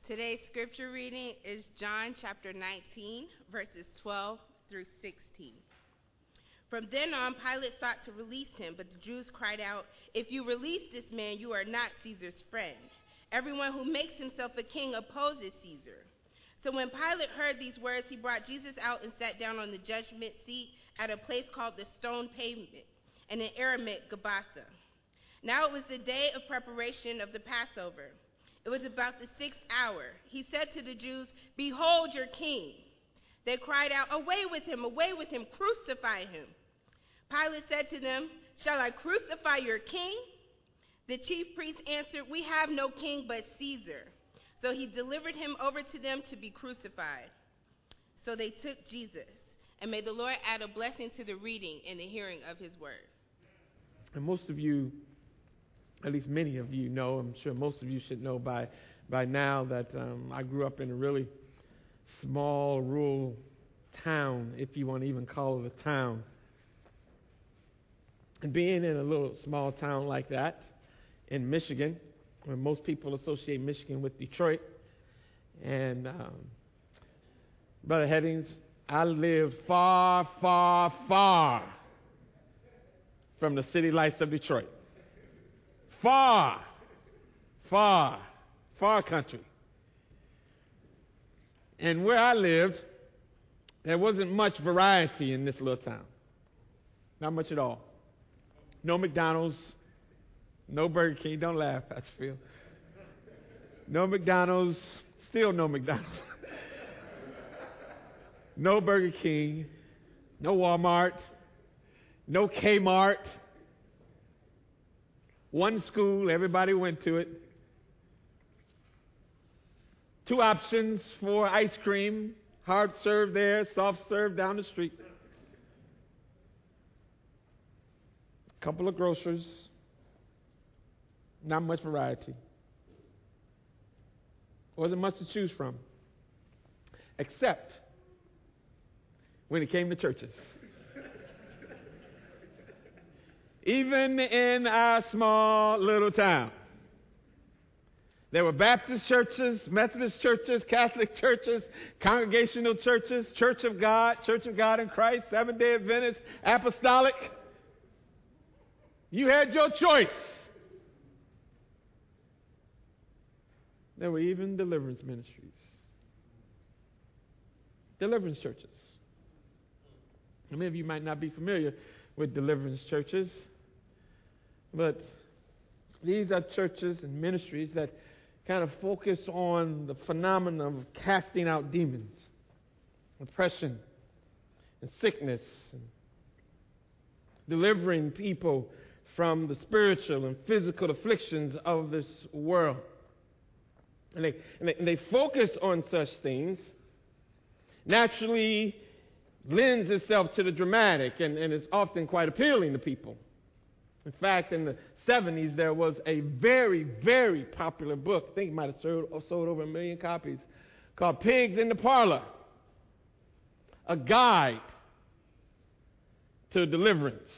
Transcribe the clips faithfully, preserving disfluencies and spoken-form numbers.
Today's scripture reading is John chapter nineteen, verses twelve through sixteen. From then on, Pilate sought to release him, but the Jews cried out, "If you release this man, you are not Caesar's friend. Everyone who makes himself a king opposes Caesar." So when Pilate heard these words, he brought Jesus out and sat down on the judgment seat at a place called the Stone Pavement, and in Aramaic, Gabbatha. Now it was the day of preparation of the Passover. It was about the sixth hour. He said to the Jews, "Behold your king." They cried out, "Away with him, away with him, crucify him." Pilate said to them, "Shall I crucify your king?" The chief priests answered, "We have no king but Caesar." So he delivered him over to them to be crucified. So they took Jesus. And may the Lord add a blessing to the reading and the hearing of his word. And most of you, at least many of you know, I'm sure most of you should know by by now that um, I grew up in a really small rural town, if you want to even call it a town. And being in a little small town like that in Michigan, where most people associate Michigan with Detroit, and um, Brother Headings, I lived far, far, far from the city lights of Detroit. Far, far, far country. And where I lived, there wasn't much variety in this little town. Not much at all. No McDonald's, no Burger King. Don't laugh, Pastor Phil. No McDonald's, still no McDonald's. No Burger King, no Walmart, no Kmart. One school, everybody went to it. Two options for ice cream, hard serve there, soft serve down the street. A couple of grocers, not much variety. Wasn't much to choose from, except when it came to churches. Even in our small little town, there were Baptist churches, Methodist churches, Catholic churches, Congregational churches, Church of God, Church of God in Christ, Seventh-day Adventist, Apostolic. You had your choice. There were even deliverance ministries. Deliverance churches. Many of you might not be familiar with deliverance churches, but these are churches and ministries that kind of focus on the phenomenon of casting out demons, oppression, and sickness, and delivering people from the spiritual and physical afflictions of this world. And they, and they, and they focus on such things. Naturally lends itself to the dramatic, and, and it's often quite appealing to people. In fact, in the seventies, there was a very, very popular book, I think it might have sold, sold over a million copies, called Pigs in the Parlor, a guide to deliverance.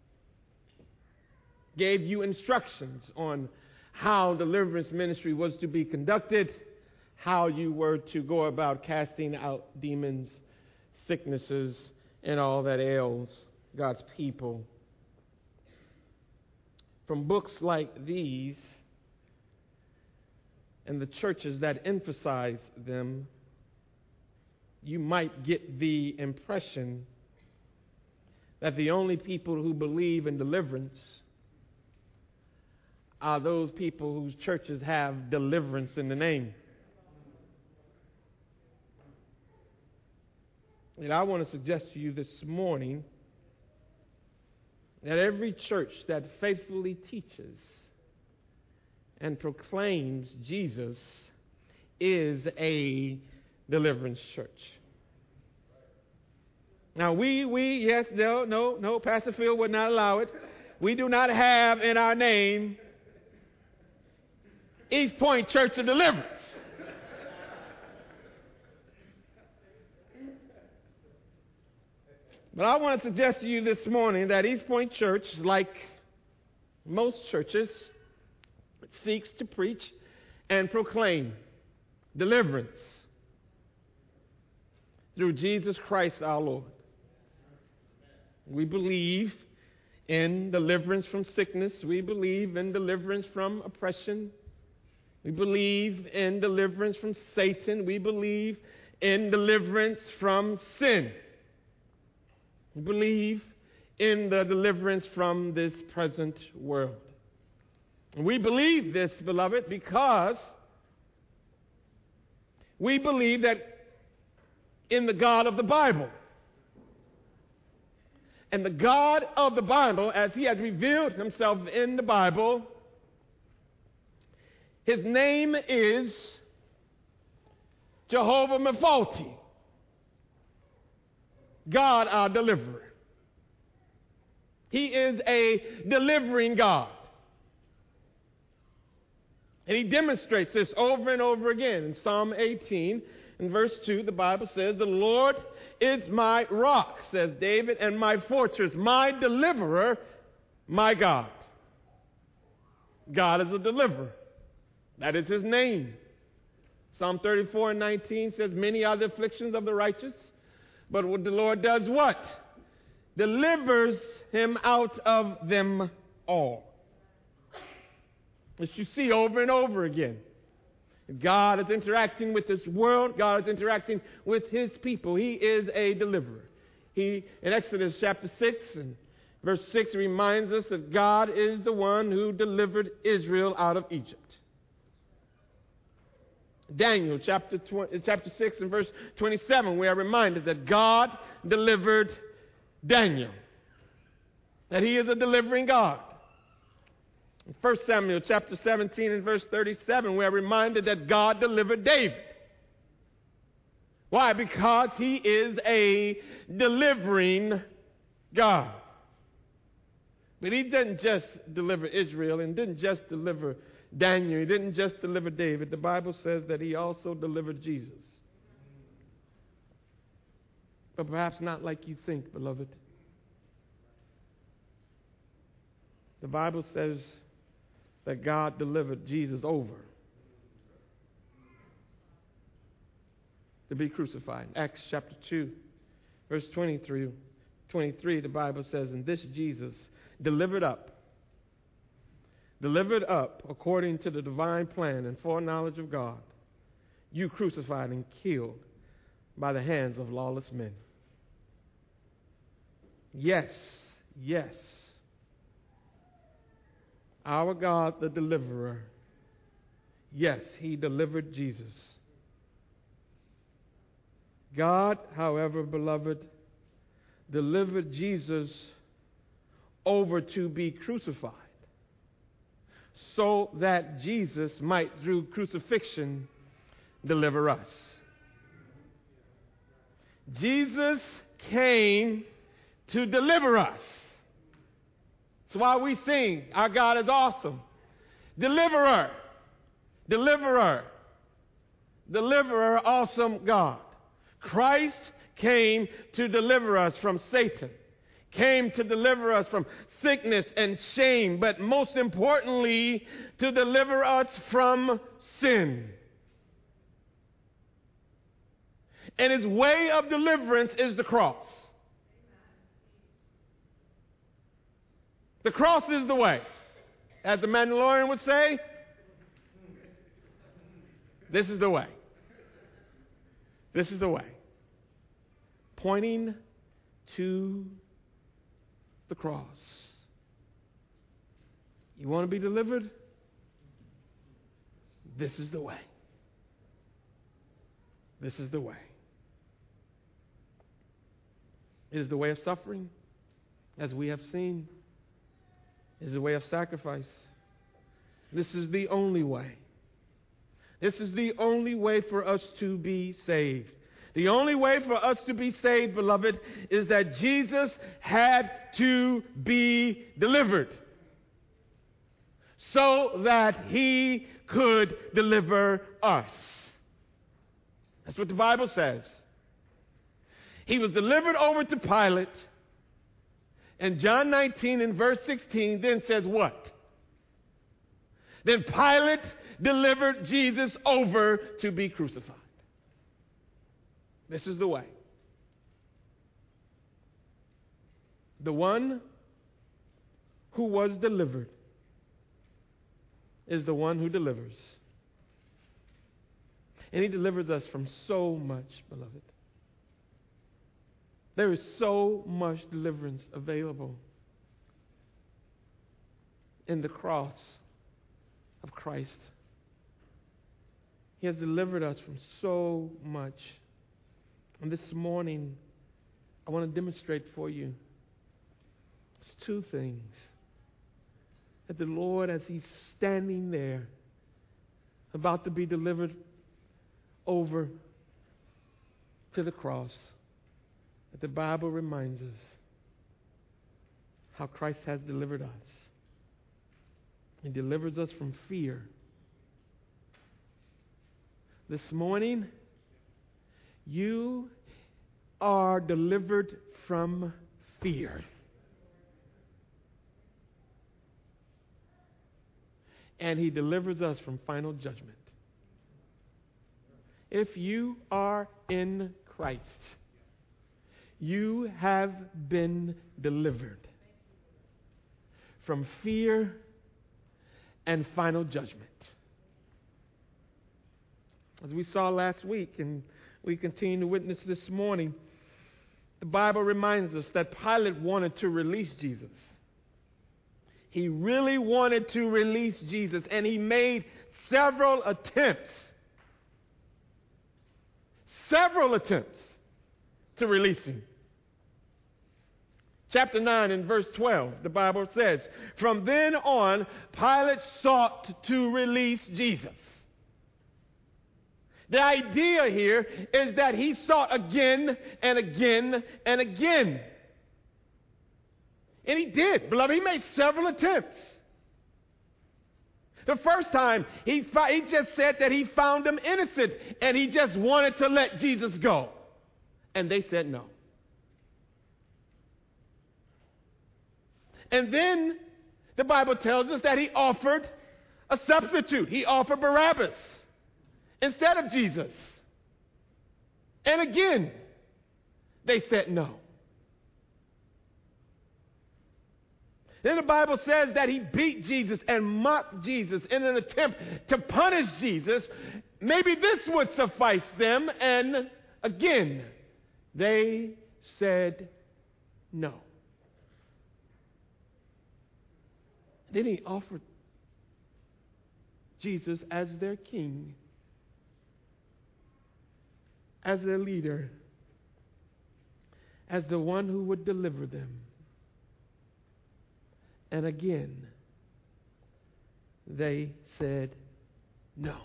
Gave you instructions on how deliverance ministry was to be conducted, how you were to go about casting out demons, sicknesses, and all that ails God's people. From books like these and the churches that emphasize them, you might get the impression that the only people who believe in deliverance are those people whose churches have deliverance in the name. And I want to suggest to you this morning that every church that faithfully teaches and proclaims Jesus is a deliverance church. Now we, we, yes, no, no, no, Pastor Phil would not allow it. We do not have in our name East Point Church of Deliverance. But I want to suggest to you this morning that East Point Church, like most churches, seeks to preach and proclaim deliverance through Jesus Christ our Lord. We believe in deliverance from sickness. We believe in deliverance from oppression. We believe in deliverance from Satan. We believe in deliverance from sin. We believe in the deliverance from this present world. And we believe this, beloved, because we believe that in the God of the Bible. And the God of the Bible, as he has revealed himself in the Bible, his name is Jehovah Mephalti, God our deliverer. He is a delivering God. And he demonstrates this over and over again. In Psalm eighteen, in verse two, the Bible says, "The Lord is my rock," says David, "and my fortress, my deliverer, my God." God is a deliverer. That is his name. Psalm thirty-four and nineteen says, "Many are the afflictions of the righteous, but what the Lord does what? Delivers him out of them all." As you see over and over again, God is interacting with this world. God is interacting with his people. He is a deliverer. He, in Exodus chapter six and verse six, reminds us that God is the one who delivered Israel out of Egypt. Daniel chapter, twenty, chapter six and verse twenty-seven, we are reminded that God delivered Daniel, that he is a delivering God. In First Samuel chapter seventeen and verse thirty-seven, we are reminded that God delivered David. Why? Because he is a delivering God. But he didn't just deliver Israel and didn't just deliver Daniel. He didn't just deliver David. The Bible says that he also delivered Jesus. But perhaps not like you think, beloved. The Bible says that God delivered Jesus over to be crucified. Acts chapter two, verse twenty-three, twenty-three, the Bible says, "And this Jesus delivered up, delivered up according to the divine plan and foreknowledge of God, you crucified and killed by the hands of lawless men." Yes, yes. Our God, the deliverer, yes, he delivered Jesus. God, however, beloved, delivered Jesus over to be crucified so that Jesus might, through crucifixion, deliver us. Jesus came to deliver us. That's why we sing, our God is awesome. Deliverer, deliverer, deliverer, awesome God. Christ came to deliver us from Satan, came to deliver us from sickness and shame, but most importantly, to deliver us from sin. And his way of deliverance is the cross. The cross is the way. As the Mandalorian would say, this is the way. This is the way. Pointing to the cross. You want to be delivered? This is the way. This is the way. It is the way of suffering, as we have seen. It is the way of sacrifice. This is the only way. This is the only way for us to be saved. The only way for us to be saved, beloved, is that Jesus had to be delivered so that he could deliver us. That's what the Bible says. He was delivered over to Pilate. And John nineteen and verse sixteen then says what? Then Pilate delivered Jesus over to be crucified. This is the way. The one who was delivered is the one who delivers. And he delivers us from so much, beloved. There is so much deliverance available in the cross of Christ. He has delivered us from so much. And this morning, I want to demonstrate for you it's two things that the Lord, as he's standing there, about to be delivered over to the cross, that the Bible reminds us how Christ has delivered us. He delivers us from fear. This morning, you are delivered from fear. And he delivers us from final judgment. If you are in Christ, you have been delivered from fear and final judgment. As we saw last week, and we continue to witness this morning, the Bible reminds us that Pilate wanted to release Jesus. He really wanted to release Jesus, and he made several attempts, several attempts to release him. Chapter nine and verse twelve, the Bible says, "From then on, Pilate sought to release Jesus." The idea here is that he sought again and again and again. And he did. Beloved, he made several attempts. The first time, he, fi- he just said that he found him innocent, and he just wanted to let Jesus go. And they said no. And then the Bible tells us that he offered a substitute. He offered Barabbas instead of Jesus. And again, they said no. Then the Bible says that he beat Jesus and mocked Jesus in an attempt to punish Jesus. Maybe this would suffice them. And again, they said no. Then he offered Jesus as their king, as their leader, as the one who would deliver them. And again, they said no.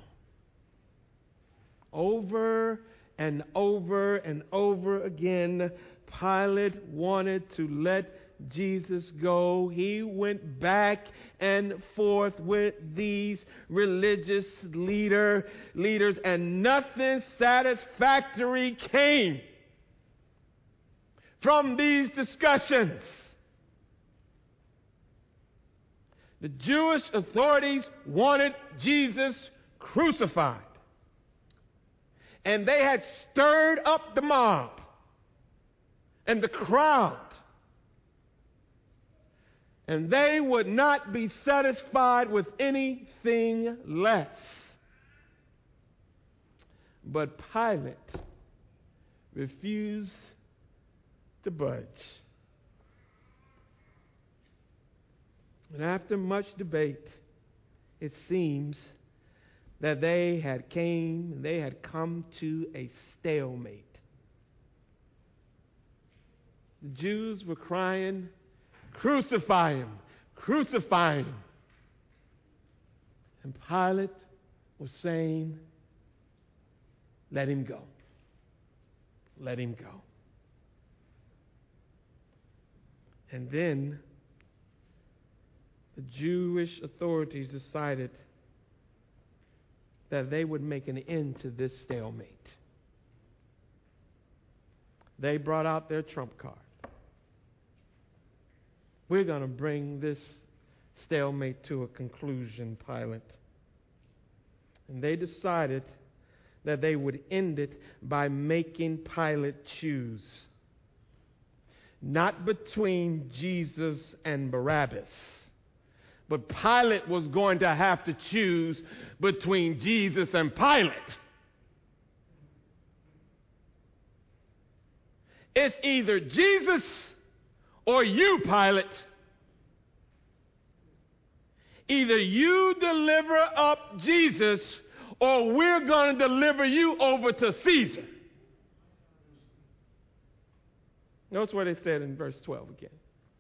Over and over and over again, Pilate wanted to let Jesus go. He went back and forth with these religious leader, leaders, and nothing satisfactory came from these discussions. The Jewish authorities wanted Jesus crucified. And they had stirred up the mob and the crowd. And they would not be satisfied with anything less. But Pilate refused to budge. And after much debate, it seems that they had came, they had come to a stalemate. The Jews were crying, "Crucify him, crucify him." And Pilate was saying, "Let him go. Let him go." And then the Jewish authorities decided that they would make an end to this stalemate. They brought out their trump card. We're going to bring this stalemate to a conclusion, Pilate. And they decided that they would end it by making Pilate choose. Not between Jesus and Barabbas, but Pilate was going to have to choose between Jesus and Pilate. It's either Jesus or you, Pilate. Either you deliver up Jesus or we're going to deliver you over to Caesar. Notice what they said in verse twelve again.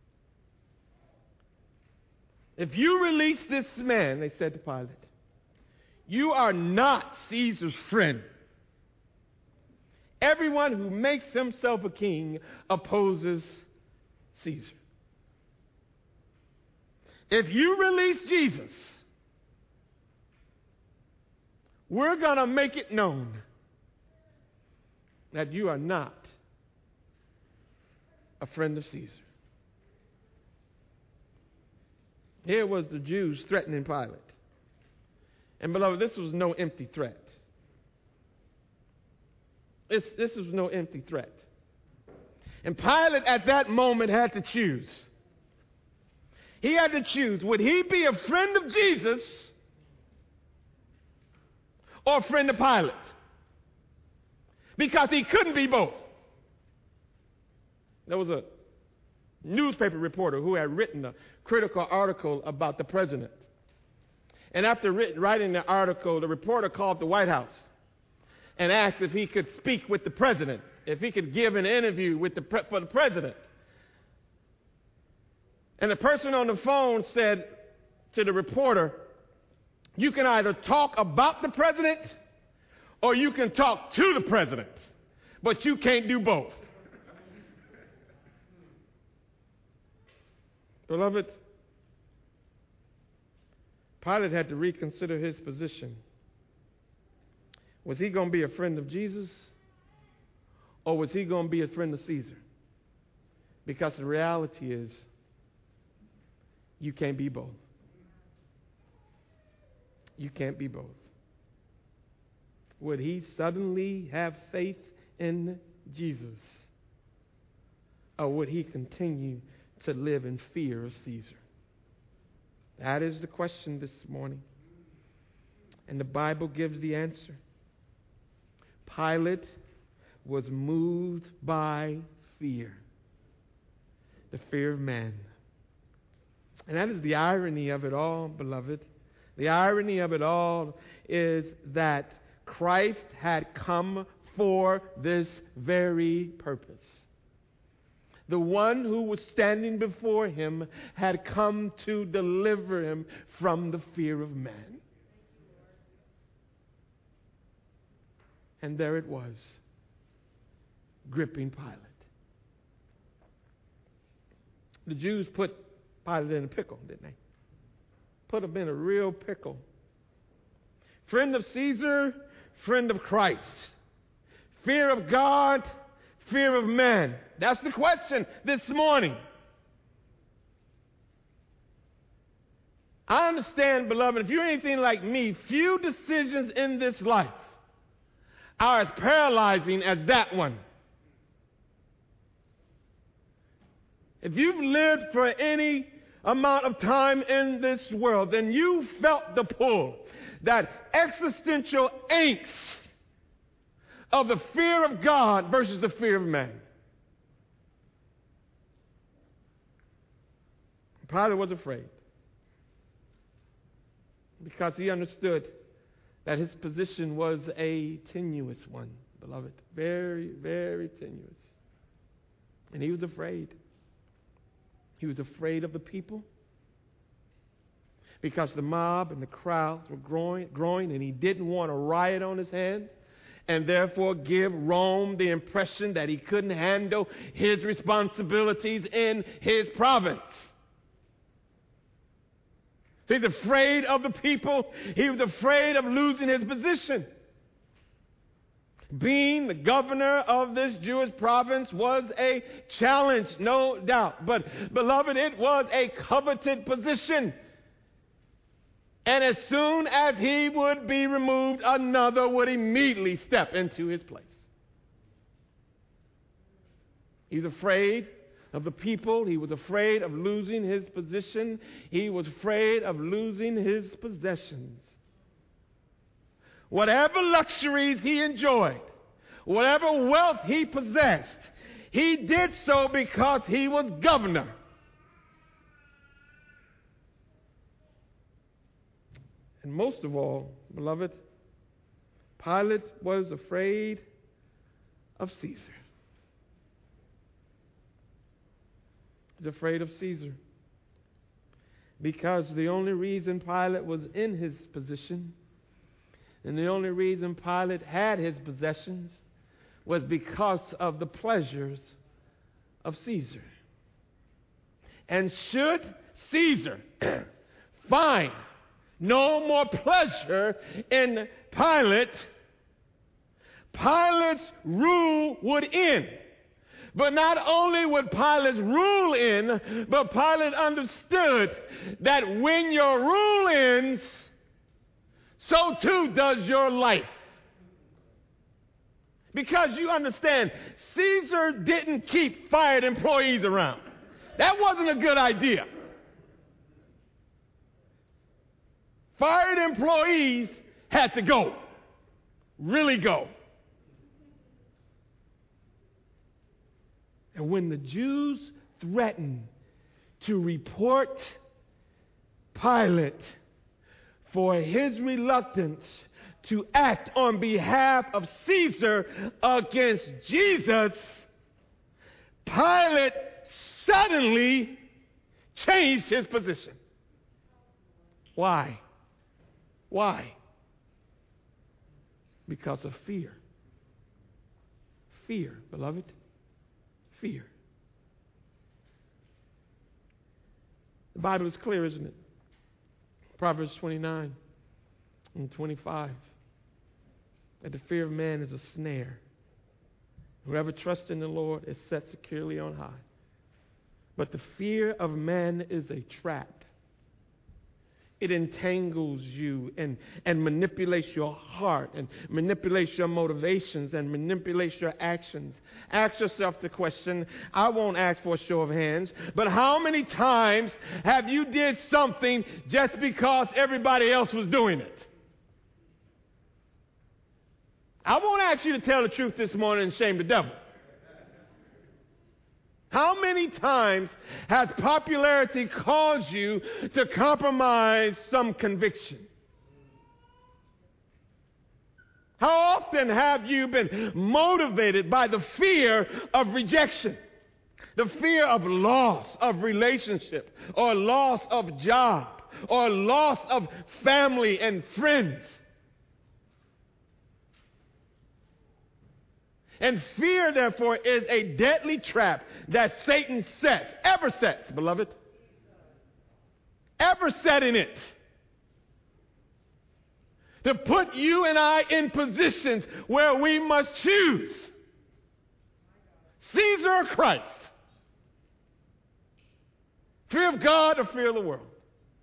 If you release this man, they said to Pilate, you are not Caesar's friend. Everyone who makes himself a king opposes Caesar. If you release Jesus, we're going to make it known that you are not a friend of Caesar. Here was the Jews threatening Pilate. And beloved, this was no empty threat. This, this was no empty threat. And Pilate at that moment had to choose. He had to choose. Would he be a friend of Jesus or a friend of Pilate? Because he couldn't be both. There was a newspaper reporter who had written a critical article about the president. And after written, writing the article, the reporter called the White House and asked if he could speak with the president, if he could give an interview with the pre- for the president. And the person on the phone said to the reporter, you can either talk about the president or you can talk to the president, but you can't do both. Beloved, Pilate had to reconsider his position. Was he going to be a friend of Jesus or was he going to be a friend of Caesar? Because the reality is, you can't be both. You can't be both. Would he suddenly have faith in Jesus? Or would he continue to live in fear of Caesar? That is the question this morning. And the Bible gives the answer. Pilate was moved by fear. The fear of man. And that is the irony of it all, beloved. The irony of it all is that Christ had come for this very purpose. The one who was standing before him had come to deliver him from the fear of man. And there it was, gripping Pilate. The Jews put Pilate in a pickle, didn't they? Put him in a real pickle. Friend of Caesar, friend of Christ. Fear of God, fear of man. That's the question this morning. I understand, beloved, if you're anything like me, few decisions in this life are as paralyzing as that one. If you've lived for any amount of time in this world, then you felt the pull, that existential angst of the fear of God versus the fear of man. Pilate was afraid because he understood that his position was a tenuous one, beloved. Very, very tenuous. And he was afraid. He was afraid of the people because the mob and the crowds were growing, growing, and he didn't want a riot on his hands and therefore give Rome the impression that he couldn't handle his responsibilities in his province. So he's afraid of the people. He was afraid of losing his position. Being the governor of this Jewish province was a challenge, no doubt. But, beloved, it was a coveted position. And as soon as he would be removed, another would immediately step into his place. He's afraid of the people. He was afraid of losing his position. He was afraid of losing his possessions. Whatever luxuries he enjoyed, whatever wealth he possessed, he did so because he was governor. And most of all, beloved, Pilate was afraid of Caesar. He's afraid of Caesar because the only reason Pilate was in his position and the only reason Pilate had his possessions was because of the pleasures of Caesar. And should Caesar find no more pleasure in Pilate, Pilate's rule would end. But not only would Pilate's rule end, but Pilate understood that when your rule ends, so too does your life. Because you understand, Caesar didn't keep fired employees around. That wasn't a good idea. Fired employees had to go. Really go. And when the Jews threatened to report Pilate for his reluctance to act on behalf of Caesar against Jesus, Pilate suddenly changed his position. Why? Why? Because of fear. Fear, beloved. Fear. The Bible is clear, isn't it? Proverbs twenty-nine and twenty-five. That the fear of man is a snare. Whoever trusts in the Lord is set securely on high. But the fear of man is a trap. It entangles you and, and manipulates your heart and manipulates your motivations and manipulates your actions. Ask yourself the question, I won't ask for a show of hands, but how many times have you did something just because everybody else was doing it? I won't ask you to tell the truth this morning and shame the devil. How many times has popularity caused you to compromise some conviction? How often have you been motivated by the fear of rejection? The fear of loss of relationship, or loss of job, or loss of family and friends. And fear, therefore, is a deadly trap that Satan sets, ever sets, beloved. Ever set in it. To put you and I in positions where we must choose Caesar or Christ. Fear of God or fear of the world.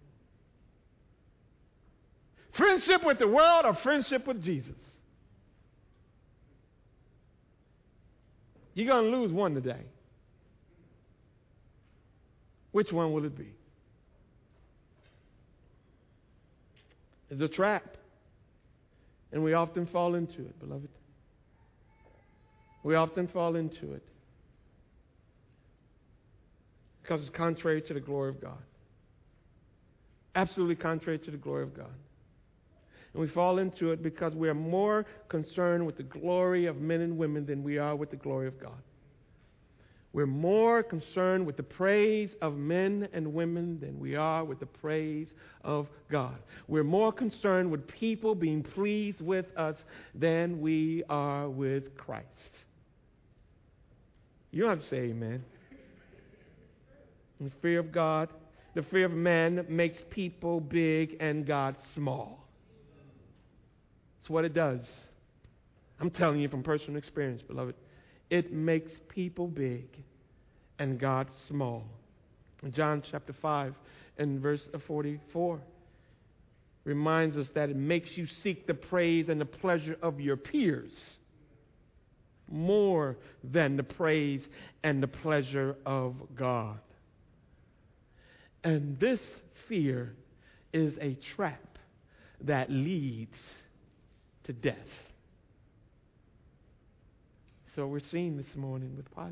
Friendship with the world or friendship with Jesus. You're going to lose one today. Which one will it be? It's a trap. And we often fall into it, beloved. We often fall into it. Because it's contrary to the glory of God. Absolutely contrary to the glory of God. And we fall into it because we are more concerned with the glory of men and women than we are with the glory of God. We're more concerned with the praise of men and women than we are with the praise of God. We're more concerned with people being pleased with us than we are with Christ. You don't have to say amen. The fear of God, the fear of man makes people big and God small. That's what it does. I'm telling you from personal experience, beloved. It makes people big and God small. In John chapter five and verse forty-four, reminds us that it makes you seek the praise and the pleasure of your peers more than the praise and the pleasure of God. And this fear is a trap that leads to death. So we're seeing this morning with Pilate.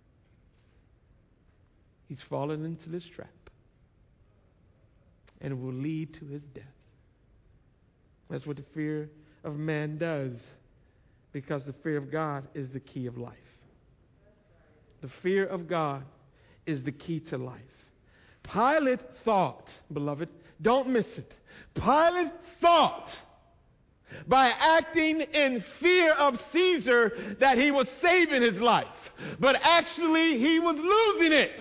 He's fallen into this trap, and it will lead to his death. That's what the fear of man does, because the fear of God is the key of life. The fear of God is the key to life. Pilate thought, beloved, don't miss it. Pilate thought, by acting in fear of Caesar, that he was saving his life. But actually, he was losing it.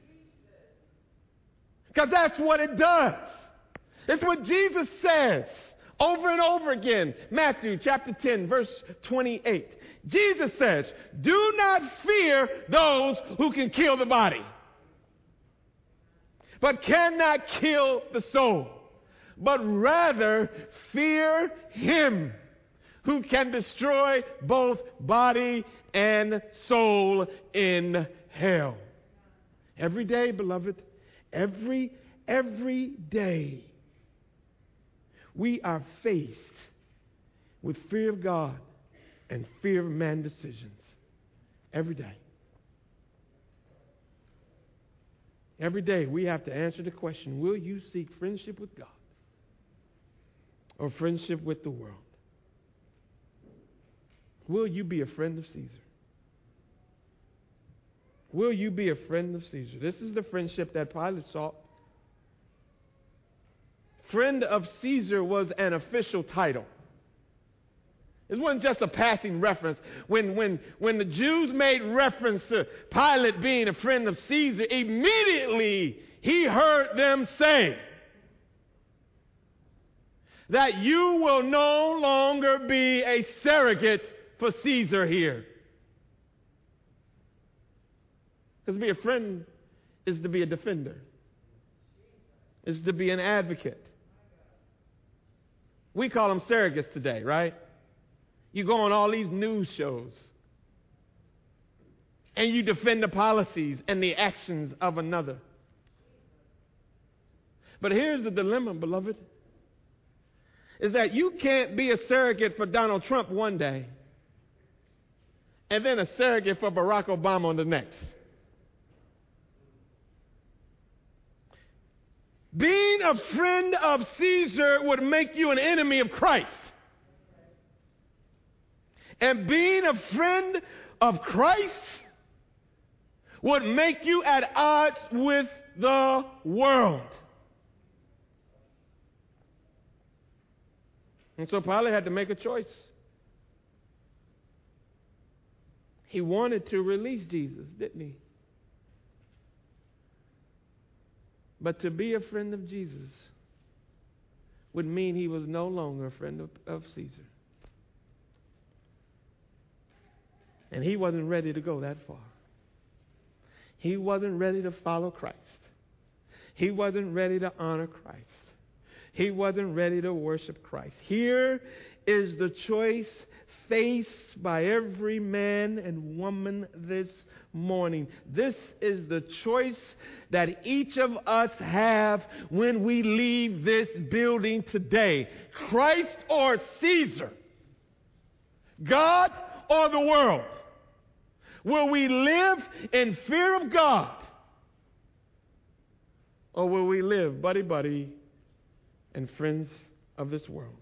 Because that's what it does. It's what Jesus says over and over again. Matthew chapter ten, verse twenty-eight. Jesus says, do not fear those who can kill the body, but cannot kill the soul. But rather fear him who can destroy both body and soul in hell. Every day, beloved, every, every day, we are faced with fear of God and fear of man decisions. Every day. Every day we have to answer the question, will you seek friendship with God or friendship with the world? Will you be a friend of Caesar? Will you be a friend of Caesar? This is the friendship that Pilate sought. Friend of Caesar was an official title. It wasn't just a passing reference. When, when, when the Jews made reference to Pilate being a friend of Caesar, immediately he heard them say that you will no longer be a surrogate for Caesar here. Because to be a friend is to be a defender, is to be an advocate. We call them surrogates today, right? You go on all these news shows and you defend the policies and the actions of another. But here's the dilemma, beloved, is that you can't be a surrogate for Donald Trump one day and then a surrogate for Barack Obama on the next. Being a friend of Caesar would make you an enemy of Christ. And being a friend of Christ would make you at odds with the world. And so Pilate had to make a choice. He wanted to release Jesus, didn't he? But to be a friend of Jesus would mean he was no longer a friend of, of Caesar. And he wasn't ready to go that far. He wasn't ready to follow Christ. He wasn't ready to honor Christ. He wasn't ready to worship Christ. Here is the choice faced by every man and woman this morning. This is the choice that each of us have when we leave this building today. Christ or Caesar? God or the world? Will we live in fear of God? Or will we live buddy-buddy and friends of this world?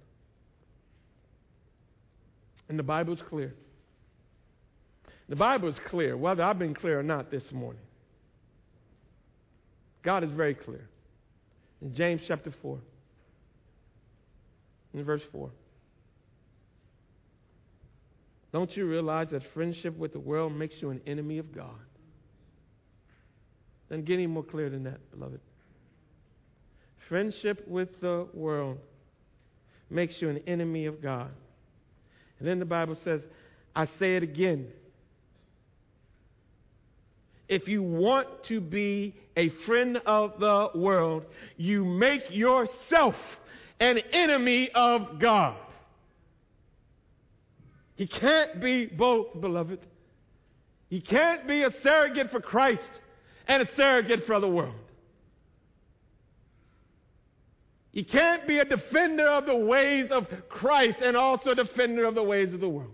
And the Bible's clear. The Bible is clear, whether I've been clear or not this morning. God is very clear. In James chapter four, in verse four. Don't you realize that friendship with the world makes you an enemy of God? Doesn't get any more clear than that, beloved. Friendship with the world makes you an enemy of God. And then the Bible says, I say it again. If you want to be a friend of the world, you make yourself an enemy of God. He can't be both, beloved. He can't be a surrogate for Christ and a surrogate for the world. He can't be a defender of the ways of Christ and also a defender of the ways of the world.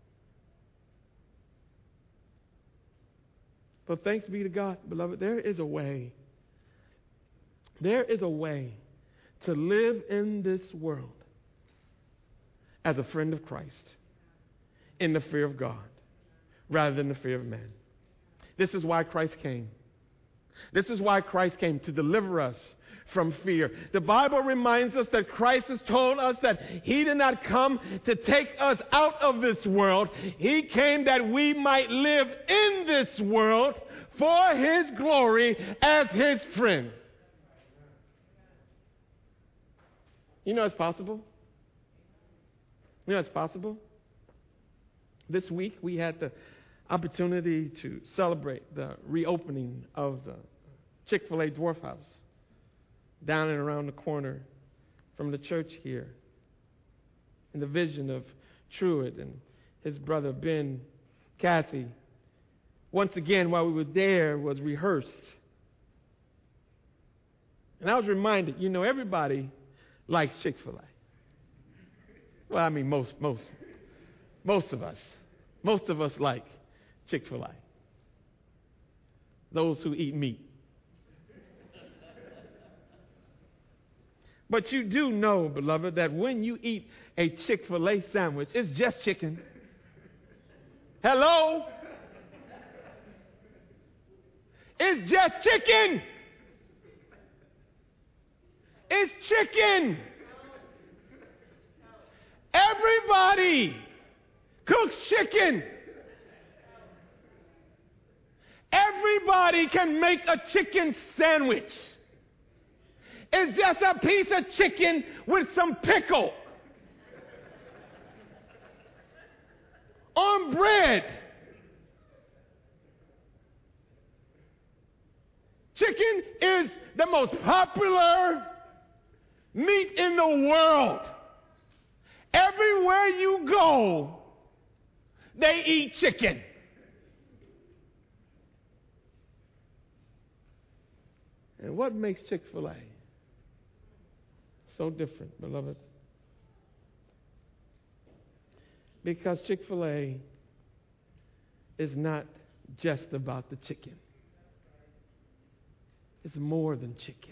But thanks be to God, beloved, there is a way. There is a way to live in this world as a friend of Christ in the fear of God rather than the fear of man. This is why Christ came. This is why Christ came, to deliver us from fear. The Bible reminds us that Christ has told us that he did not come to take us out of this world. He came that we might live in this world for his glory as his friend. You know it's possible? You know it's possible? This week we had the opportunity to celebrate the reopening of the Chick-fil-A Dwarf House down and around the corner from the church here. And the vision of Truett and his brother Ben, Kathy, once again while we were there was rehearsed. And I was reminded, you know, everybody likes Chick-fil-A. Well, I mean most most most of us. Most of us like Chick-fil-A. Those who eat meat. But you do know, beloved, that when you eat a Chick-fil-A sandwich, it's just chicken. Hello? It's just chicken. It's chicken. Everybody cooks chicken. Everybody can make a chicken sandwich. It's just a piece of chicken with some pickle on bread. Chicken is the most popular meat in the world. Everywhere you go, they eat chicken. And what makes Chick-fil-A so different, beloved? Because Chick-fil-A is not just about the chicken. It's more than chicken.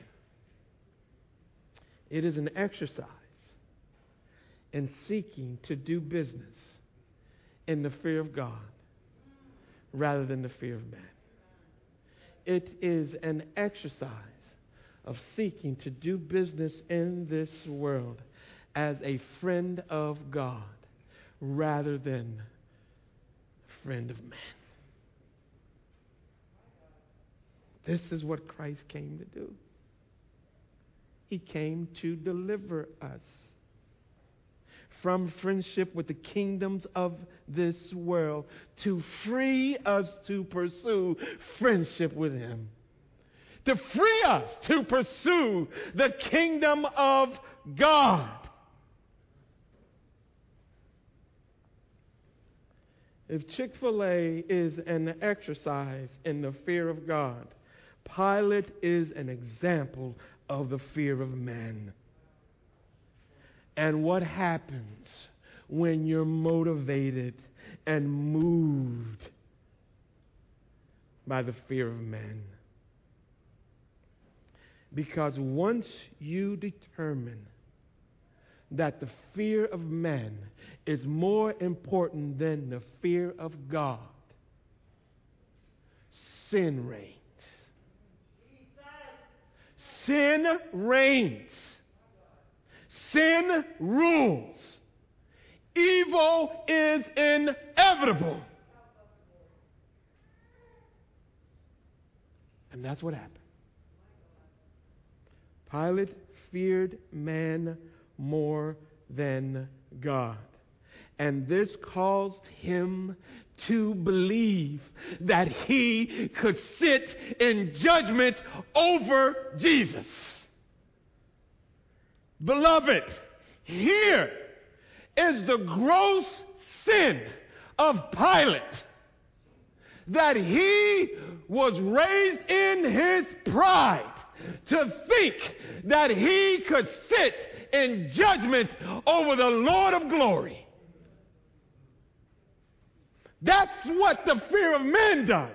It is an exercise in seeking to do business in the fear of God rather than the fear of man. It is an exercise of seeking to do business in this world as a friend of God rather than a friend of man. This is what Christ came to do. He came to deliver us from friendship with the kingdoms of this world, to free us to pursue friendship with him, to free us to pursue the kingdom of God. If Chick-fil-A is an exercise in the fear of God, Pilate is an example of the fear of man. And what happens when you're motivated and moved by the fear of man? Because once you determine that the fear of man is more important than the fear of God, sin reigns. Sin reigns. Sin rules. Evil is inevitable. And that's what happened. Pilate feared man more than God. And this caused him to believe that he could sit in judgment over Jesus. Beloved, here is the gross sin of Pilate, that he was raised in his pride to think that he could sit in judgment over the Lord of glory. That's what the fear of man does.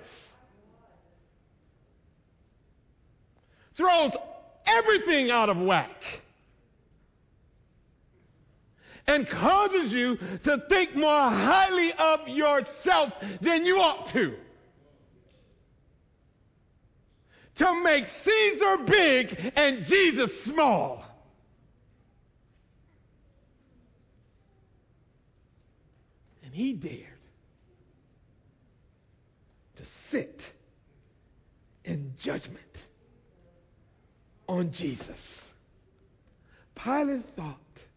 Throws everything out of whack and causes you to think more highly of yourself than you ought to. To make Caesar big and Jesus small. And he dared to sit in judgment on Jesus. Pilate thought,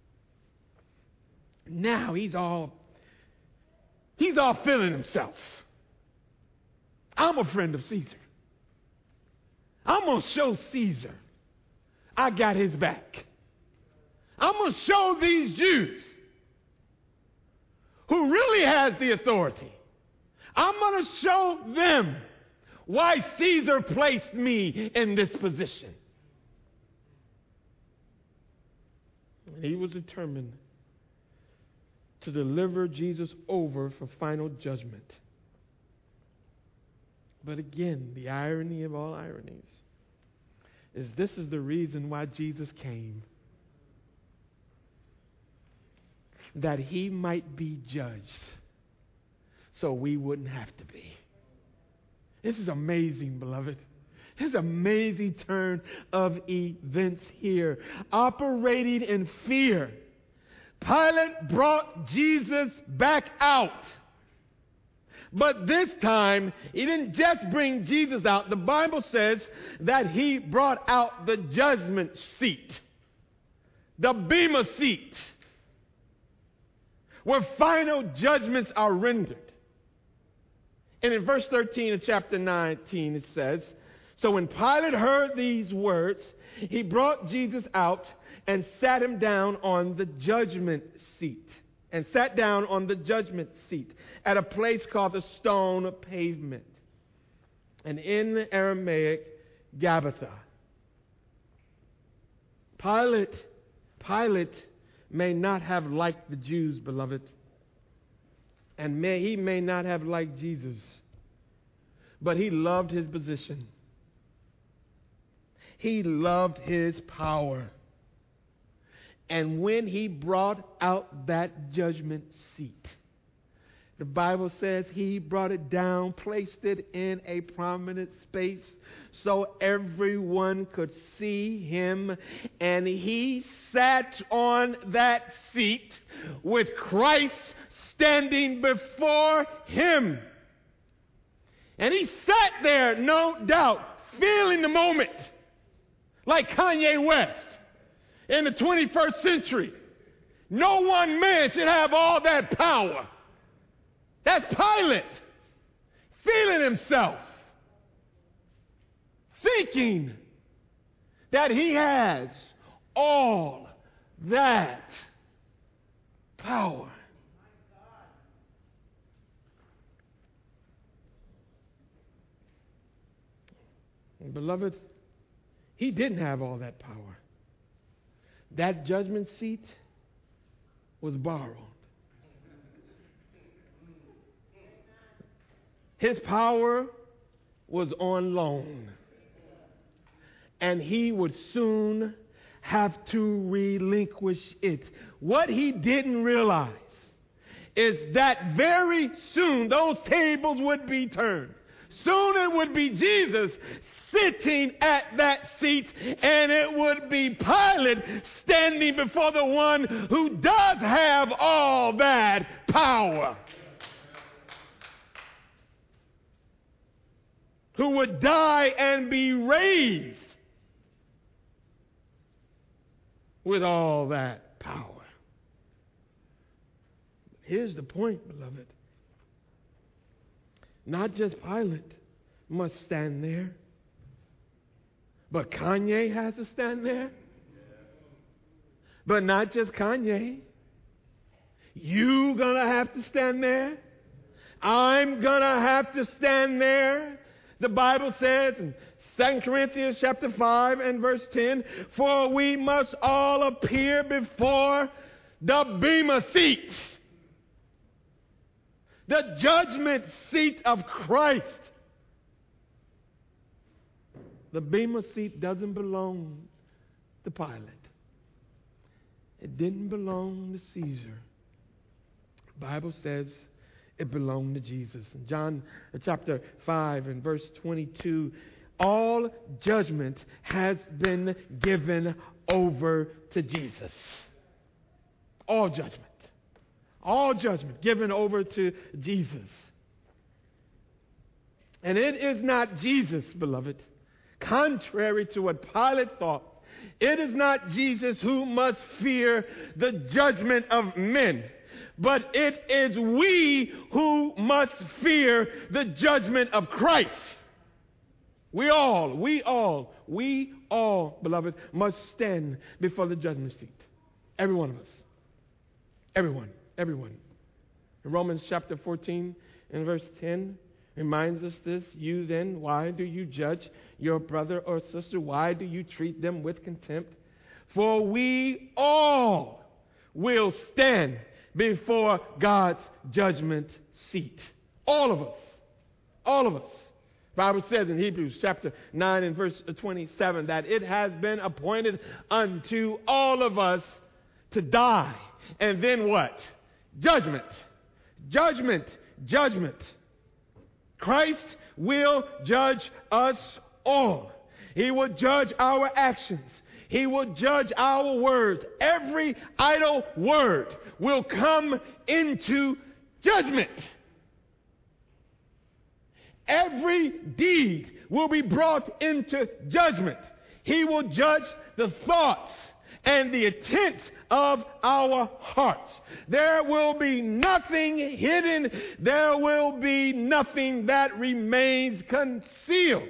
now he's all, he's all feeling himself. I'm a friend of Caesar. I'm going to show Caesar I got his back. I'm going to show these Jews who really has the authority. I'm going to show them why Caesar placed me in this position. And he was determined to deliver Jesus over for final judgment. But again, the irony of all ironies is this is the reason why Jesus came. That he might be judged so we wouldn't have to be. This is amazing, beloved. This is an amazing turn of events here. Operating in fear, Pilate brought Jesus back out. But this time, he didn't just bring Jesus out. The Bible says that he brought out the judgment seat, the bema seat, where final judgments are rendered. And in verse thirteen of chapter nineteen, it says, so when Pilate heard these words, he brought Jesus out and sat him down on the judgment seat. And sat down on the judgment seat at a place called the Stone Pavement, and in Aramaic, Gabbatha. Pilate, Pilate may not have liked the Jews, beloved, and may, he may not have liked Jesus, but he loved his position. He loved his power. And when he brought out that judgment seat, the Bible says he brought it down, placed it in a prominent space so everyone could see him. And he sat on that seat with Christ standing before him. And he sat there, no doubt, feeling the moment, like Kanye West. In the twenty-first century, no one man should have all that power. That's Pilate, feeling himself, thinking that he has all that power. And beloved, he didn't have all that power. That judgment seat was borrowed. His power was on loan. And he would soon have to relinquish it. What he didn't realize is that very soon those tables would be turned. Soon it would be Jesus sitting at that seat, and it would be Pilate standing before the one who does have all that power, who would die and be raised with all that power. Here's the point, beloved. Not just Pilate must stand there, but Kanye has to stand there. But not just Kanye. You gonna have to stand there. I'm gonna have to stand there. The Bible says in Second Corinthians chapter five and verse ten, for we must all appear before the bema seat, the judgment seat of Christ. The bema seat doesn't belong to Pilate. It didn't belong to Caesar. The Bible says it belonged to Jesus. In John chapter five and verse twenty-two, all judgment has been given over to Jesus. All judgment. All judgment given over to Jesus. And it is not Jesus, beloved, contrary to what Pilate thought, it is not Jesus who must fear the judgment of men, but it is we who must fear the judgment of Christ. We all, we all, we all, beloved, must stand before the judgment seat. Every one of us. Everyone, everyone. In Romans chapter fourteen and verse ten reminds us this. You then, why do you judge your brother or sister? Why do you treat them with contempt? For we all will stand before God's judgment seat. All of us. All of us. The Bible says in Hebrews chapter nine and verse twenty-seven that it has been appointed unto all of us to die. And then what? Judgment. Judgment. Judgment. Christ will judge us all. He will judge our actions. He will judge our words. Every idle word will come into judgment. Every deed will be brought into judgment. He will judge the thoughts and the intent of our hearts. There will be nothing hidden. There will be nothing that remains concealed.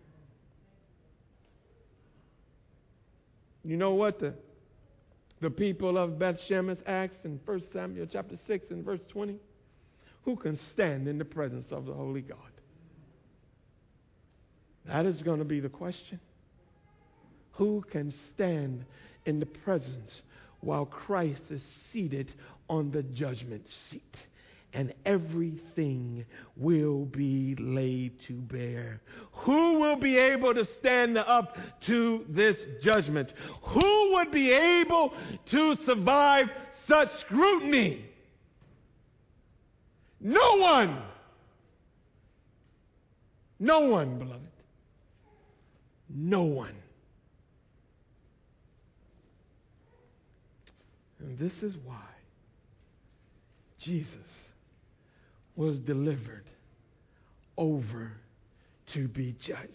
You know what the, the people of Beth Shemesh asked in First Samuel chapter six and verse twenty? Who can stand in the presence of the Holy God? That is going to be the question. Who can stand in the presence while Christ is seated on the judgment seat? And everything will be laid to bear. Who will be able to stand up to this judgment? Who would be able to survive such scrutiny? No one. No one, beloved. No one. And this is why Jesus was delivered over to be judged.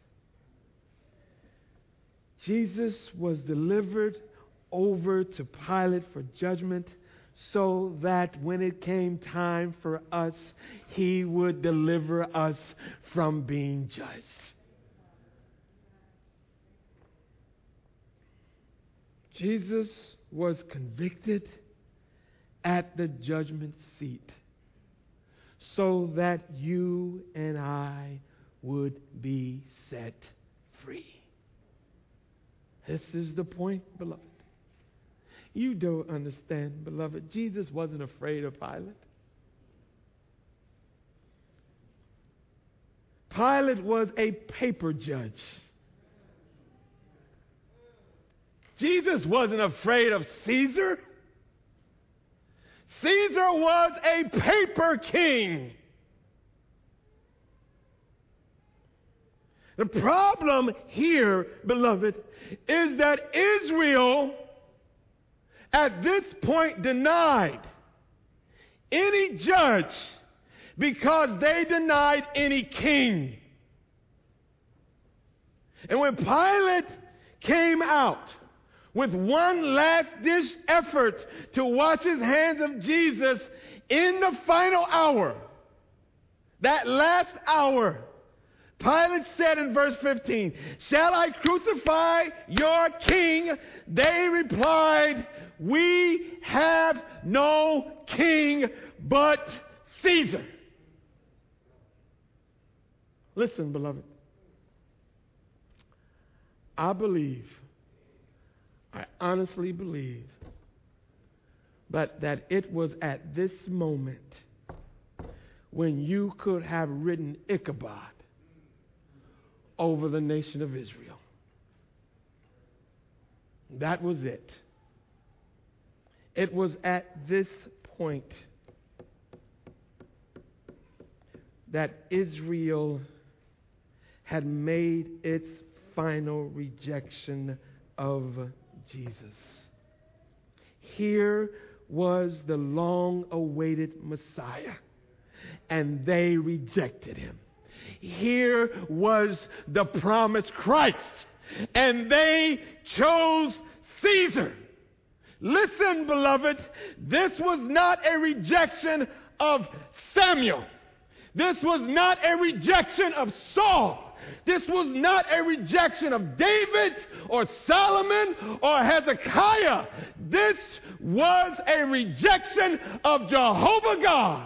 Jesus was delivered over to Pilate for judgment so that when it came time for us, he would deliver us from being judged. Jesus was convicted at the judgment seat so that you and I would be set free. This is the point, beloved. You don't understand, beloved. Jesus wasn't afraid of Pilate. Pilate was a paper judge. Jesus wasn't afraid of Caesar. Caesar was a paper king. The problem here, beloved, is that Israel at this point denied any judge because they denied any king. And when Pilate came out with one last ditch effort to wash his hands of Jesus in the final hour, that last hour, Pilate said in verse fifteen, shall I crucify your king? They replied, we have no king but Caesar. Listen, beloved. I believe, I honestly believe, but that it was at this moment when you could have written Ichabod over the nation of Israel. That was it. It was at this point that Israel had made its final rejection of Jesus. Here was the long-awaited Messiah, and they rejected him. Here was the promised Christ, and they chose Caesar. Listen, beloved, this was not a rejection of Samuel. This was not a rejection of Saul. This was not a rejection of David or Solomon or Hezekiah. This was a rejection of Jehovah God.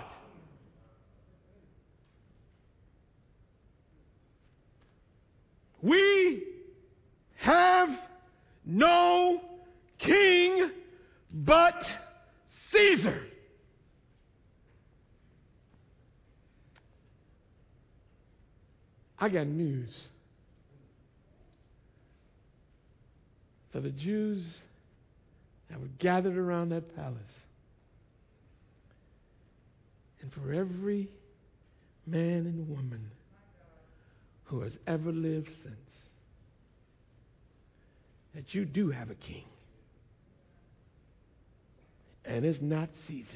We have no king but Caesar. I got news for the Jews that were gathered around that palace, and for every man and woman who has ever lived since, that you do have a king. And it's not Caesar,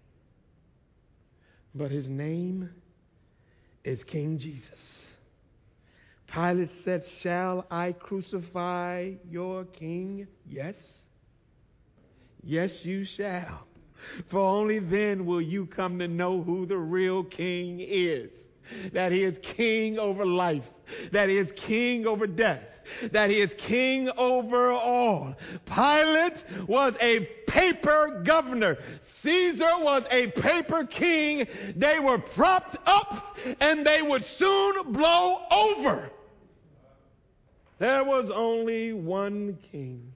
but his name is King Jesus. Pilate said, shall I crucify your king? Yes. Yes, you shall. For only then will you come to know who the real king is. That he is king over life. That he is king over death. That he is king over all. Pilate was a paper governor. Caesar was a paper king. They were propped up and they would soon blow over. There was only one king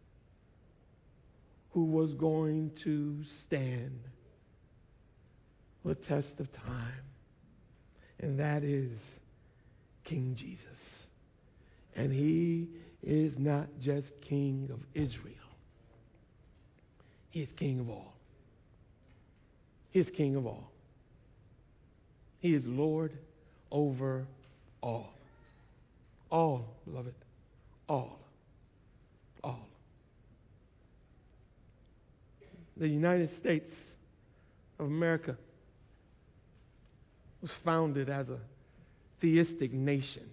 who was going to stand the test of time, and that is King Jesus. And he is not just king of Israel. He is king of all. He is king of all. He is Lord over all. All, beloved. All. All. The United States of America was founded as a theistic nation.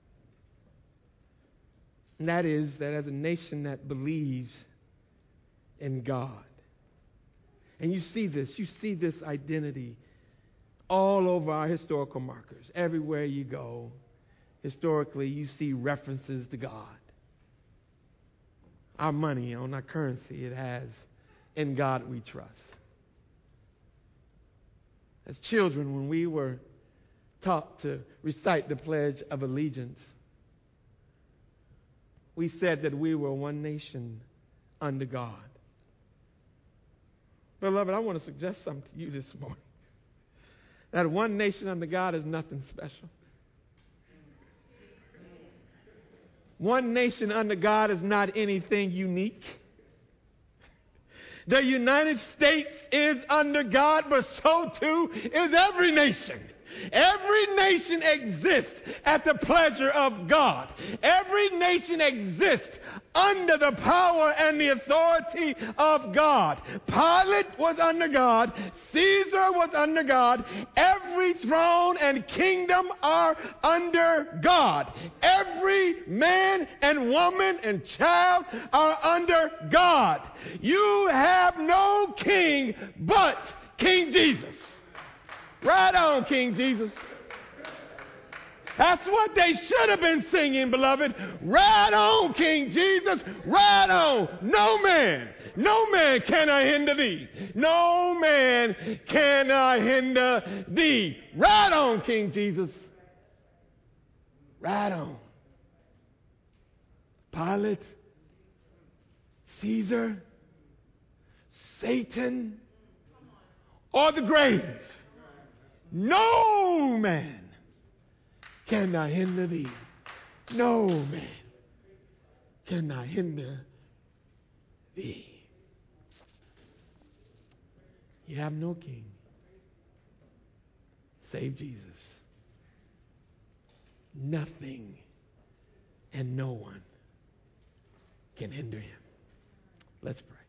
And that is that as a nation that believes in God. And you see this, you see this identity all over our historical markers. Everywhere you go, historically, you see references to God. Our money, on our currency, it has, in God we trust. As children, when we were taught to recite the Pledge of Allegiance, we said that we were one nation under God. Beloved, I want to suggest something to you this morning. That one nation under God is nothing special. One nation under God is not anything unique. The United States is under God, but so too is every nation. Every nation exists at the pleasure of God. Every nation exists under the power and the authority of God. Pilate was under God. Caesar was under God. Every throne and kingdom are under God. Every man and woman and child are under God. You have no king but King Jesus. Right on, King Jesus. That's what they should have been singing, beloved. Right on, King Jesus. Right on. No man, no man can I hinder thee. No man can I hinder thee. Right on, King Jesus. Right on. Pilate, Caesar, Satan, or the grave. No man cannot hinder thee. No man cannot hinder thee. You have no king save Jesus. Nothing and no one can hinder him. Let's pray.